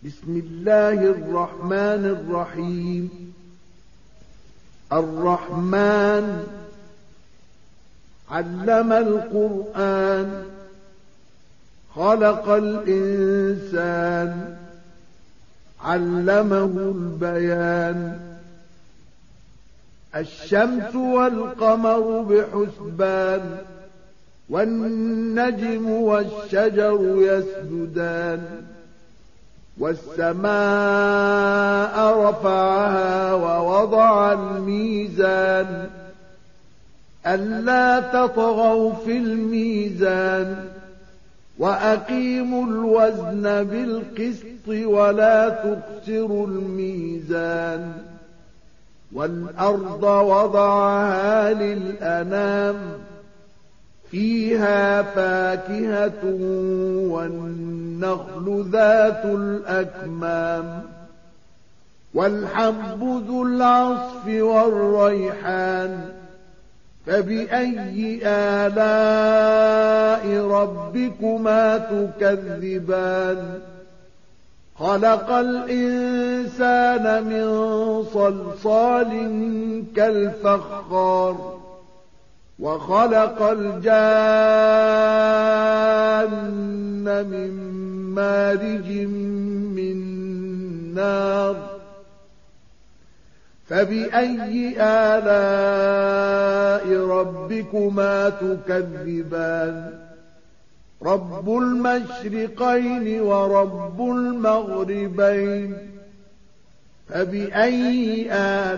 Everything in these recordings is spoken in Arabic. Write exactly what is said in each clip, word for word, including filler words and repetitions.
بسم الله الرحمن الرحيم الرحمن علم القرآن خلق الإنسان علمه البيان الشمس والقمر بحسبان والنجم والشجر يسجدان والسماء رفعها ووضع الميزان ألا تطغوا في الميزان وأقيموا الوزن بالقسط ولا تخسروا الميزان والأرض وضعها للأنام فيها فاكهة والنخل ذات الأكمام والحب ذو العصف والريحان فبأي آلاء ربكما تكذبان خلق الإنسان من صلصال كالفخار وخلق الجان من مارج من نار فبأي آلاء ربكما تكذبان رب المشرقين ورب المغربين فبأي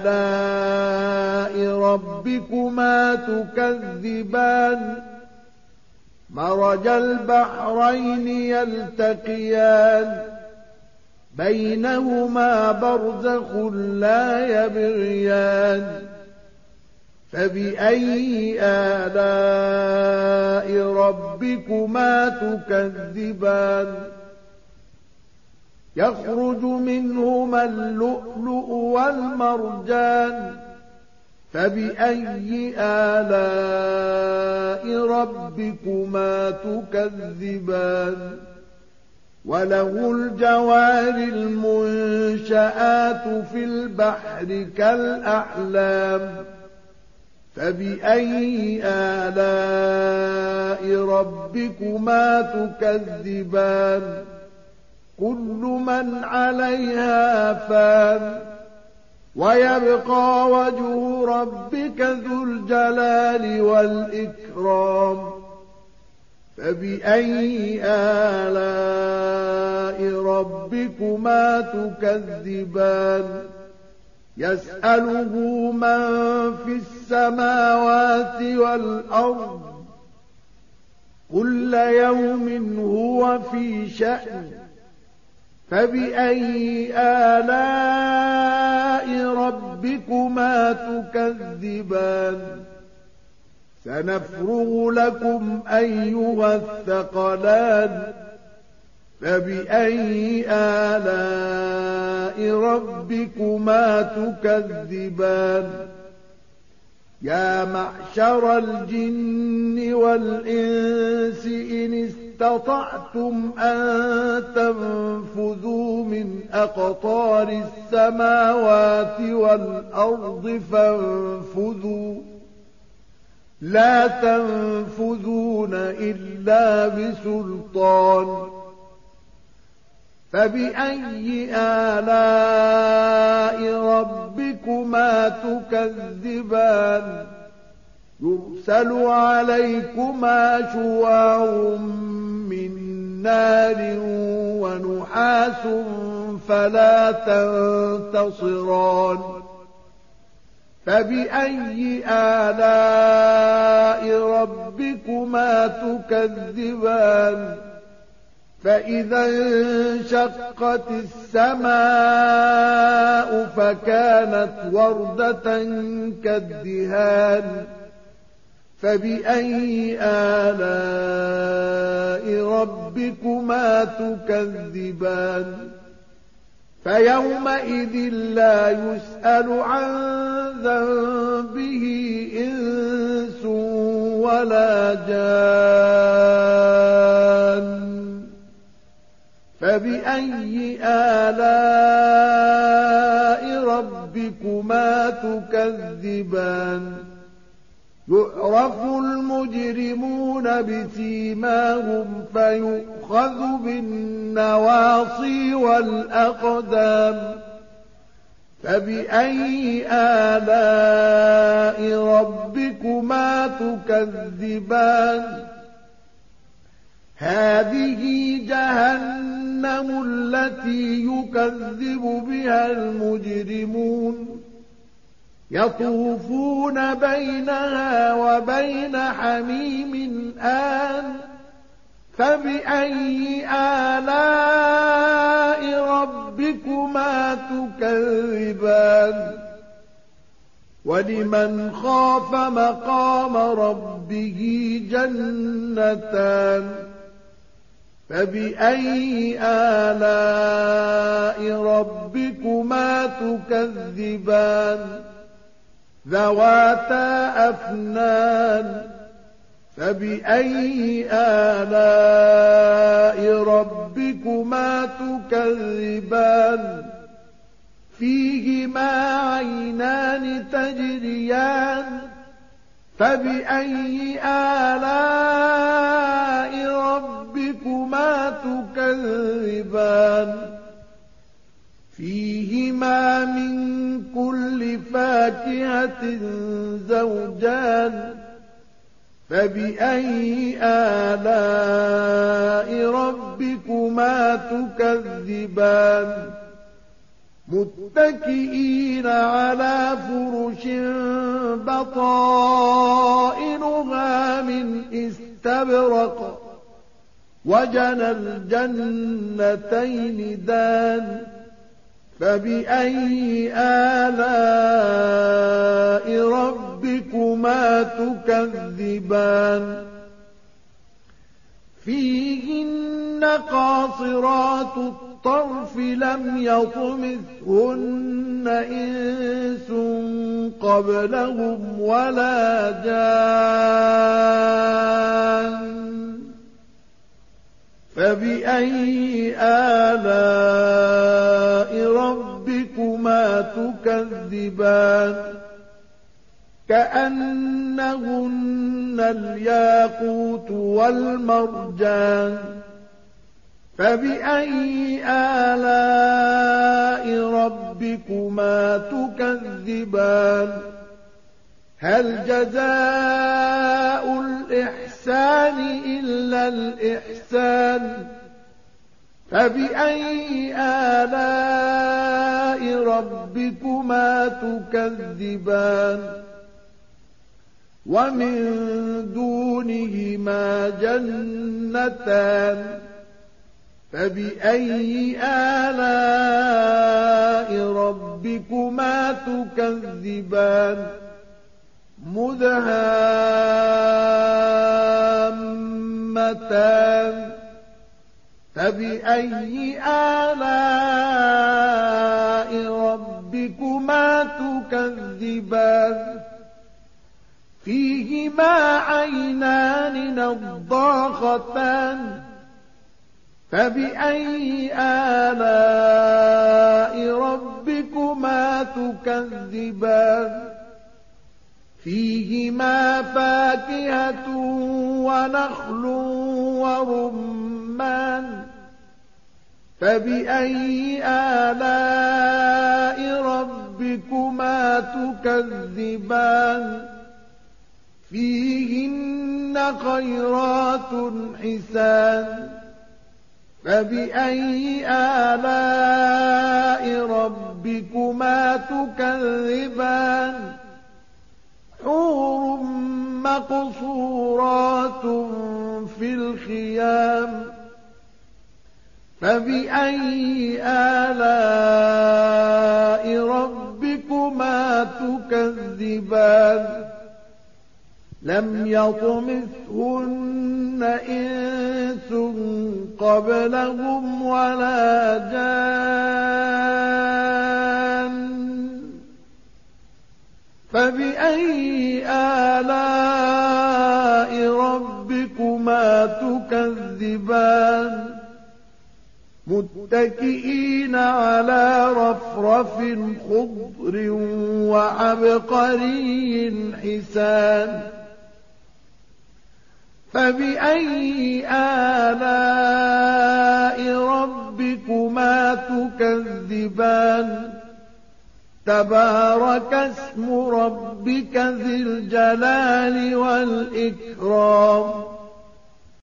آلاء ربكما تكذبان مرج البحرين يلتقيان بينهما برزخ لا يبغيان فبأي آلاء ربكما تكذبان يخرج منهما اللؤلؤ والمرجان فبأي آلاء ربكما تكذبان وله الجوار المنشآت في البحر كالأعلام فبأي آلاء ربكما تكذبان كل من عليها فان ويبقى وجه ربك ذو الجلال والإكرام فبأي آلاء ربكما تكذبان يسأله من في السماوات والأرض كل يوم هو في شأن فبأي آلاء ربكما تكذبان سنفرغ لكم أيها الثقلان فبأي آلاء ربكما تكذبان يا معشر الجن والإنس إن استطعتم أن تنفذوا من أقطار السماوات والأرض فانفذوا لا تنفذون إلا بسلطان فبأي آلاء ربكما تكذبان يرسل عليكما شواع من نار ونحاس فلا تنتصران فبأي آلاء ربكما تكذبان فإذا انشقت السماء فكانت وردة كالدهان فبأي آلاء ربكما تكذبان فيومئذ لا يسأل عن ذنبه إنس ولا جان فبأي آلاء ربكما تكذبان يعرف المجرمون بسيماهم فيؤخذ بالنواصي والأقدام فبأي آلاء ربكما تكذبان هذه جهنم التي يكذب بها المجرمون يطوفون بينها وبين حميم آن فبأي آلاء ربكما تكذبان ولمن خاف مقام ربه جنتان فبأي آلاء ربكما تكذبان ذواتا أفنان فبأي آلاء ربكما تكذبان فيهما عينان تجريان فبأي آلاء ربكما تكذبان فيهما من كل فاكهة زوجان فبأي آلاء ربكما تكذبان متكئين على فرش بطائنها من استبرق وجنى الجنتين دان فبأي آلاء ربكما تكذبان فيهن قاصرات الطرف لم يطمثهن إنس قبلهم ولا جان فبأي آلاء ربكما تكذبان كأنهن الياقوت والمرجان فبأي آلاء ربكما تكذبان هل جزاء الإحسان إلا الإحسان فبأي آلاء ربكما تكذبان ومن دونهما جنتان فبأي آلاء ربكما تكذبان مدهامتان فبأي آلاء ربكما تكذبان فيهما عينان نضاختان فبأي آلاء ربكما تكذبان فيهما فاكهة ونخل ورمان فبأي آلاء ربكما تكذبان فيهن خيرات حسان فبأي آلاء ربكما تكذبان حور مقصورات في الخيام فبأي آلاء ربكما تكذبان لم يطمثهن إنس قبلهم ولا جان فبأي آلاء ربكما تكذبان متكئين على رفرف خضر وعبقري حسان فبأي آلاء ربكما تكذبان تبارك اسم ربك ذي الجلال والإكرام